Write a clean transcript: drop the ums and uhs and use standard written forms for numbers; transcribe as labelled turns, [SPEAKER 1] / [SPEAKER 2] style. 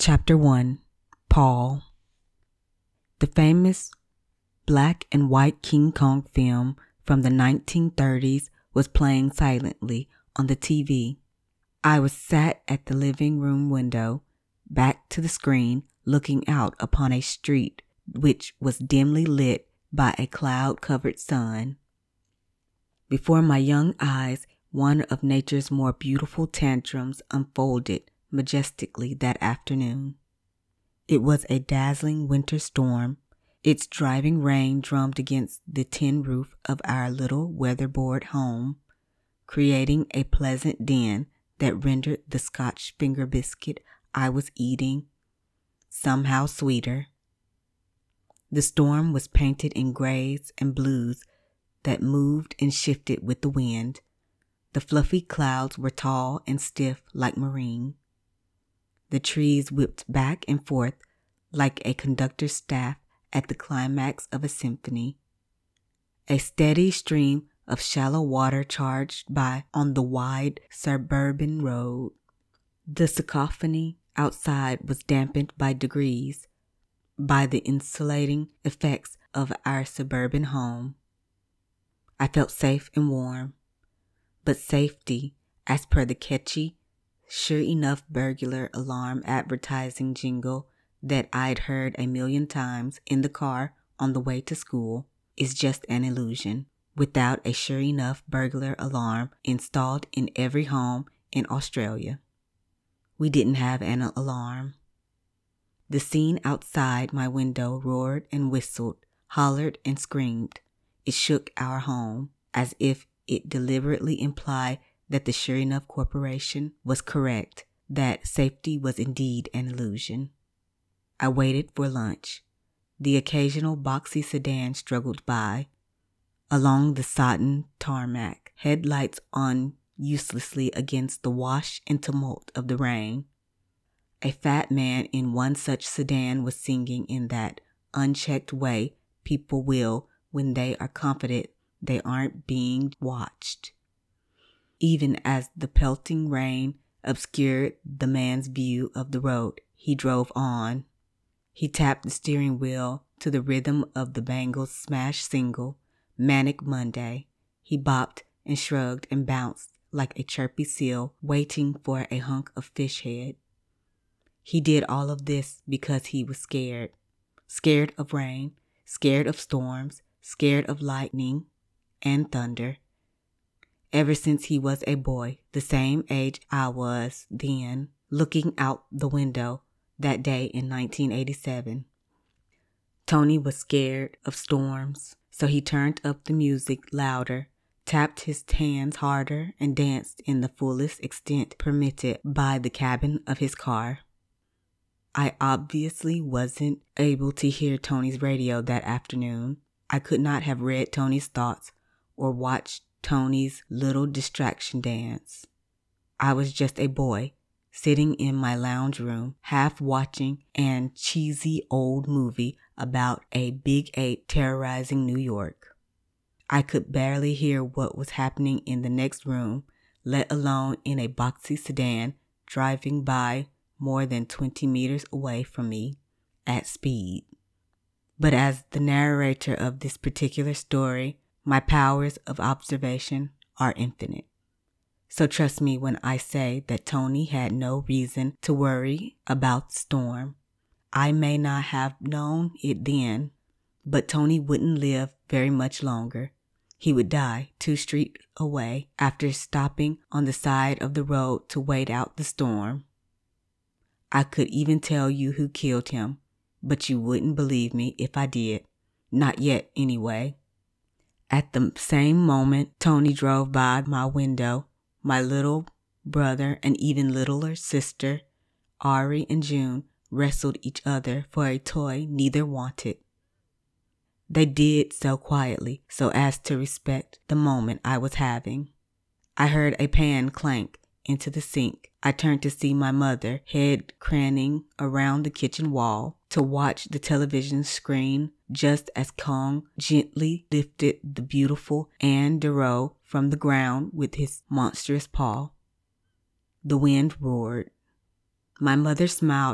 [SPEAKER 1] Chapter 1. Paul. The famous black and white King Kong film from the 1930s was playing silently on the TV. I was sat at the living room window, back to the screen, looking out upon a street which was dimly lit by a cloud-covered sun. Before my young eyes, one of nature's more beautiful tantrums unfolded majestically that afternoon. It was a dazzling winter storm. Its driving rain drummed against the tin roof of our little weatherboard home, creating a pleasant din that rendered the Scotch finger biscuit I was eating somehow sweeter. The storm was painted in grays and blues that moved and shifted with the wind. The fluffy clouds were tall and stiff like marine. The trees whipped back and forth like a conductor's staff at the climax of a symphony. A steady stream of shallow water charged by on the wide suburban road. The cacophony outside was dampened by degrees by the insulating effects of our suburban home. I felt safe and warm, but safety, as per the catchy, sure enough burglar alarm advertising jingle that I'd heard a million times in the car on the way to school, is just an illusion. Without a sure enough burglar alarm installed in every home in Australia. We didn't have an alarm. The scene outside my window roared and whistled, hollered and screamed. It shook our home, as if it deliberately implied that the Sure Enough Corporation was correct, that safety was indeed an illusion. I waited for lunch. The occasional boxy sedan struggled by. Along the sodden tarmac, headlights on uselessly against the wash and tumult of the rain. A fat man in one such sedan was singing in that unchecked way people will when they are confident they aren't being watched. Even as the pelting rain obscured the man's view of the road, he drove on. He tapped the steering wheel to the rhythm of the Bangles' smash single, Manic Monday. He bopped and shrugged and bounced like a chirpy seal waiting for a hunk of fish head. He did all of this because he was scared. Scared of rain, scared of storms, scared of lightning and thunder. Ever since he was a boy, the same age I was then, looking out the window that day in 1987. Tony was scared of storms, so he turned up the music louder, tapped his hands harder, and danced in the fullest extent permitted by the cabin of his car. I obviously wasn't able to hear Tony's radio that afternoon. I could not have read Tony's thoughts or watched Tony's little distraction dance. I was just a boy, sitting in my lounge room, half watching an cheesy old movie about a big ape terrorizing New York. I could barely hear what was happening in the next room, let alone in a boxy sedan driving by more than 20 meters away from me at speed. But as the narrator of this particular story, my powers of observation are infinite. So trust me when I say that Tony had no reason to worry about the storm. I may not have known it then, but Tony wouldn't live very much longer. He would die 2 streets away after stopping on the side of the road to wait out the storm. I could even tell you who killed him, but you wouldn't believe me if I did. Not yet, anyway. At the same moment Tony drove by my window, my little brother and even littler sister, Ari and June, wrestled each other for a toy neither wanted. They did so quietly so as to respect the moment I was having. I heard a pan clank into the sink. I turned to see my mother, head craning around the kitchen wall to watch the television screen just as Kong gently lifted the beautiful Anne Darrow from the ground with his monstrous paw. The wind roared. My mother smiled